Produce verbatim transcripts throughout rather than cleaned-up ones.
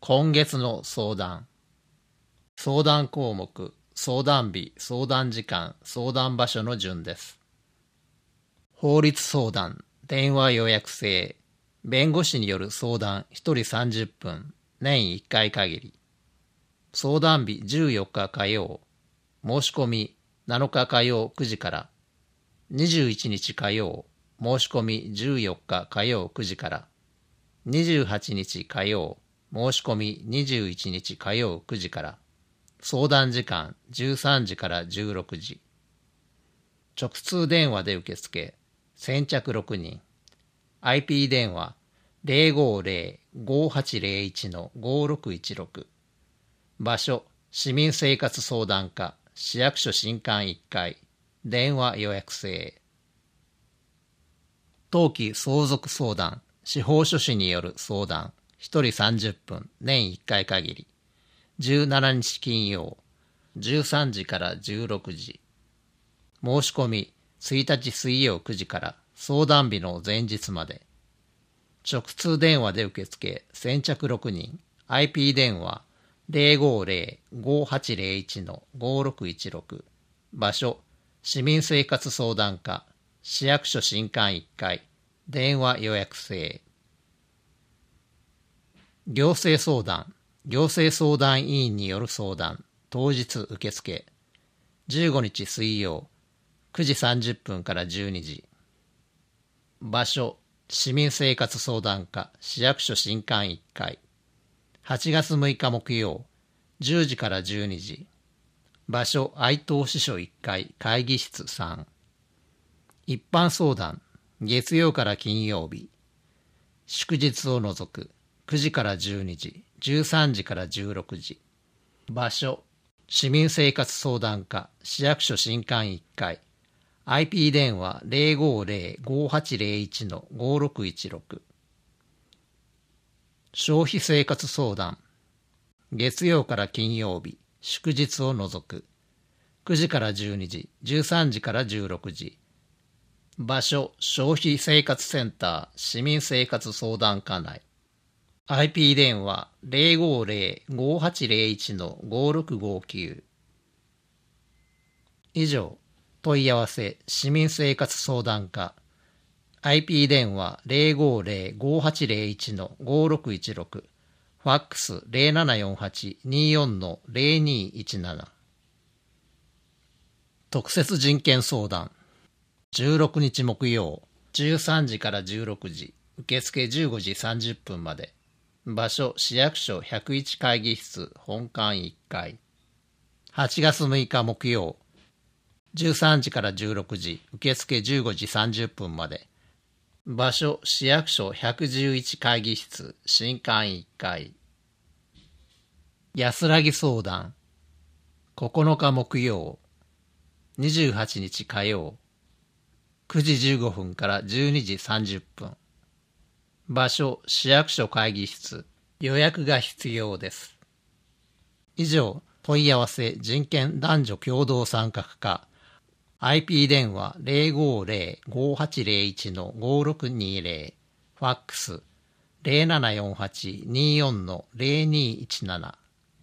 今月の相談。相談項目、相談日、相談時間、相談場所の順です。法律相談、電話予約制、弁護士による相談ひとりさんじゅっぷん、年いっかい限り。相談日じゅうよっか火曜、申し込みなのか火曜くじから、にじゅういちにち火曜、申し込みじゅうよっか火曜くじから、にじゅうはちにち火曜、申し込みにじゅういちにち火曜くじから、相談時間じゅうさんじからじゅうろくじ。直通電話で受付、先着ろくにん。アイピー 電話 ゼロごゼロ ごはちゼロいち ごろくいちろく。場所、市民生活相談課、市役所新館いっかい、電話予約制。当期相続相談、司法書士による相談、ひとりさんじゅっぷん、年いっかい限り。じゅうしちにち金曜、じゅうさんじからじゅうろくじ。申し込み、ついたち水曜くじから相談日の前日まで。直通電話で受付、先着ろくにん。アイピー 電話ゼロごゼロ ごはちゼロいち ごろくいちろく。場所、市民生活相談課、市役所新館いっかい、電話予約制。行政相談、行政相談委員による相談、当日受付。じゅうごにち水曜、くじさんじゅっぷんからじゅうにじ。場所、市民生活相談課、市役所新館いっかい。はちがつむいか木曜、じゅうじからじゅうにじ。場所、愛東支所いっかい、会議室さん。一般相談、月曜から金曜日。祝日を除く、くじからじゅうにじ、じゅうさんじからじゅうろくじ。場所、市民生活相談課、市役所新館いっかい。アイピー 電話ゼロごゼロ ごはちゼロいち ごろくいちろく。消費生活相談、月曜から金曜日、祝日を除く、くじからじゅうにじ、じゅうさんじからじゅうろくじ。場所、消費生活センター、市民生活相談課内。アイピー 電話ゼロごゼロ ごはちゼロいち ごろくごきゅう。以上、問い合わせ、市民生活相談課。アイピー 電話ゼロごゼロ ごはちゼロいち ごろくいちろく。ファックス ゼロななよんはち によん ゼロにいちなな。特設人権相談。じゅうろくにち木曜、じゅうさんじからじゅうろくじ。受付じゅうごじさんじゅっぷんまで。場所、市役所ひゃくいち会議室本館いっかい。はちがつむいか木曜、じゅうさんじからじゅうろくじ。受付じゅうごじさんじゅっぷんまで。場所、市役所ひゃくじゅういち会議室新館いっかい。安らぎ相談。ここのか木曜、にじゅうはちにち火曜、くじじゅうごふんからじゅうにじさんじゅっぷん。場所、市役所会議室。予約が必要です。以上、問い合わせ人権男女共同参画課。アイピー 電話ゼロごゼロ ごはちゼロいち ごろくにゼロ。ファックスゼロななよんはち によん ゼロにいちなな。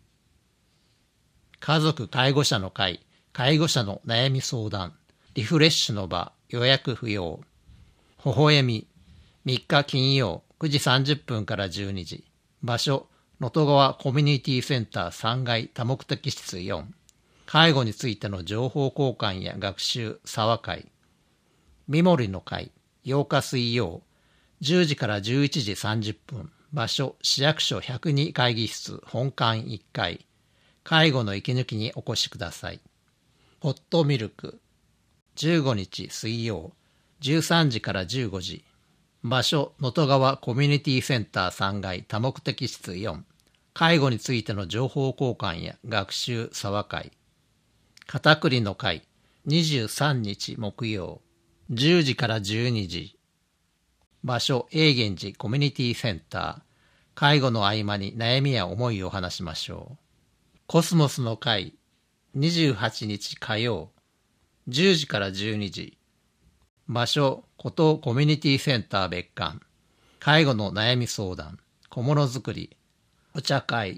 家族介護者の会、介護者の悩み相談。リフレッシュの場、予約不要。微笑み。みっか金曜、くじさんじゅっぷんからじゅうにじ。場所、能登川コミュニティセンターさんがい多目的室よん。介護についての情報交換や学習、沢会。みもりの会、ようか水曜、じゅうじからじゅういちじさんじゅっぷん。場所、市役所ひゃくに会議室本館いっかい。介護の息抜きにお越しください。ホットミルク。じゅうごにち水曜、じゅうさんじからじゅうごじ。場所、能登川コミュニティセンターさんがい多目的室よん。介護についての情報交換や学習、沢会。片栗の会、にじゅうさんにち木曜、じゅうじからじゅうにじ。場所、永源寺コミュニティセンター。介護の合間に悩みや思いを話しましょう。コスモスの会、にじゅうはちにち火曜、じゅうじからじゅうにじ。場所、湖東コミュニティセンター別館。介護の悩み相談、小物作り。 お茶会。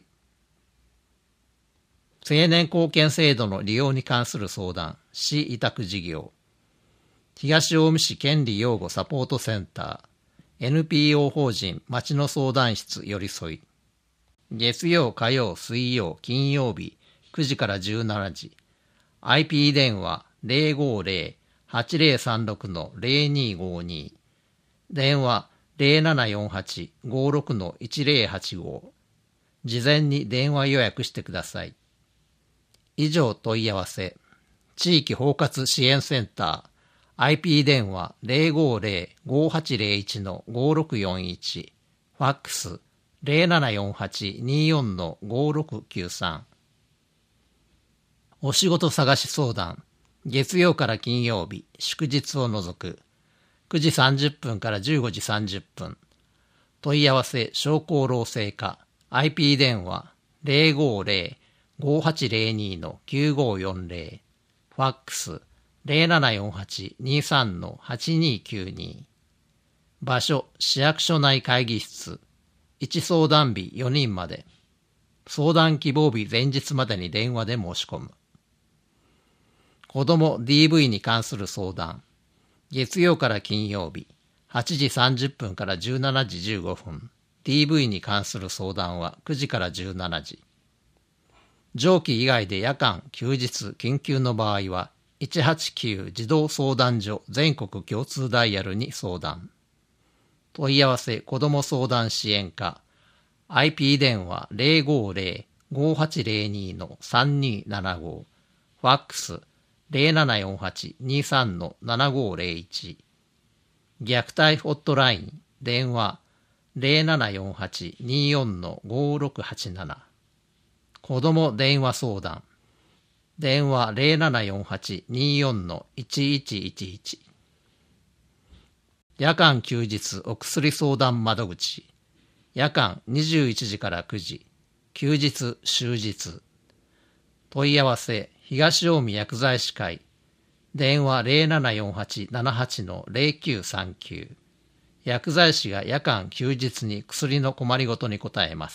青年貢献制度の利用に関する相談、市委託事業。東近江市権利擁護サポートセンター、エヌピーオー 法人町の相談室寄り添い。月曜、火曜、水曜、金曜日くじからじゅうしちじ。アイピー 電話 ゼロごゼロ はちゼロさんろく ゼロにごに。電話 ゼロななよんはち ごろく いちゼロはちご。事前に電話予約してください。以上問い合わせ。地域包括支援センター。アイピー 電話 ゼロごゼロ ごはちゼロいち ごろくよんいち。ファックス ゼロななよんはち によん ごろくきゅうさん。お仕事探し相談。月曜から金曜日、祝日を除く。くじさんじゅっぷんからじゅうごじさんじゅっぷん。問い合わせ商工労政課。アイピー 電話 ゼロごゼロ ごはちゼロに きゅうごよんゼロ。ファックスゼロななよんはち にさん はちにきゅうに。場所、市役所内会議室。いち相談日よにんまで。相談希望日前日までに電話で申し込む。子ども ディーブイ に関する相談。月曜から金曜日、はちじさんじゅっぷんからじゅうしちじじゅうごふん。ディーブイ に関する相談はくじからじゅうしちじ。上記以外で夜間、休日、緊急の場合は、いちはちきゅう児童相談所全国共通ダイヤルに相談。問い合わせ子ども相談支援課。アイピー 電話 ゼロごゼロ ごはちゼロに さんにななご。ファックスゼロななよんはち にさん ななごゼロいち。虐待ホットライン。電話ゼロななよんはち によん ごろくはちなな。子ども電話相談。電話ゼロななよんはち によん いちいちいちいち。夜間休日お薬相談窓口。夜間にじゅういちじからくじ。休日終日。問い合わせ東近江薬剤師会。電話ゼロななよんはち ななはち ゼロきゅうさんきゅう。薬剤師が夜間休日に薬の困りごとに答えます。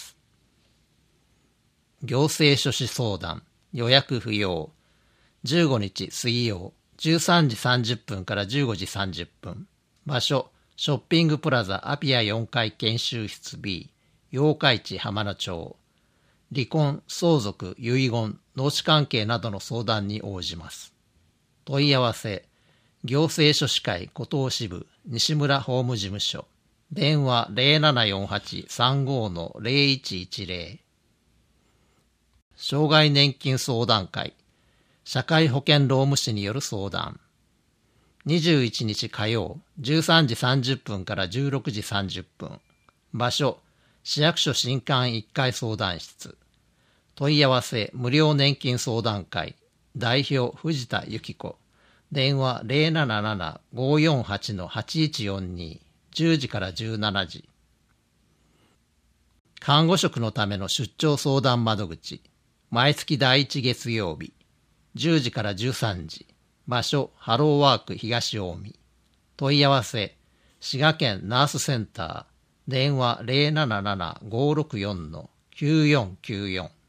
行政書士相談。予約不要。じゅうごにち水曜、じゅうさんじさんじゅっぷんからじゅうごじさんじゅっぷん。場所、ショッピングプラザアピアよんかい研修室 B、八日市浜野町。離婚、相続、遺言、農地関係などの相談に応じます。問い合わせ、行政書士会古東支部西村法務事務所。電話ゼロななよんはち さんご ゼロいちいちゼロ。障害年金相談会。社会保険労務士による相談。にじゅういちにち火曜、じゅうさんじさんじゅっぷんからじゅうろくじさんじゅっぷん。場所、市役所新館いっかい相談室。問い合わせ、無料年金相談会。代表、藤田由紀子。電話ゼロなななな ごよんはち はちいちよんに。じゅうじからじゅうしちじ。看護職のための出張相談窓口。毎月第一月曜日。じゅうじからじゅうさんじ。場所、ハローワーク東近江。問い合わせ、滋賀県ナースセンター。電話ゼロなななな ごろくよん きゅうよんきゅうよん。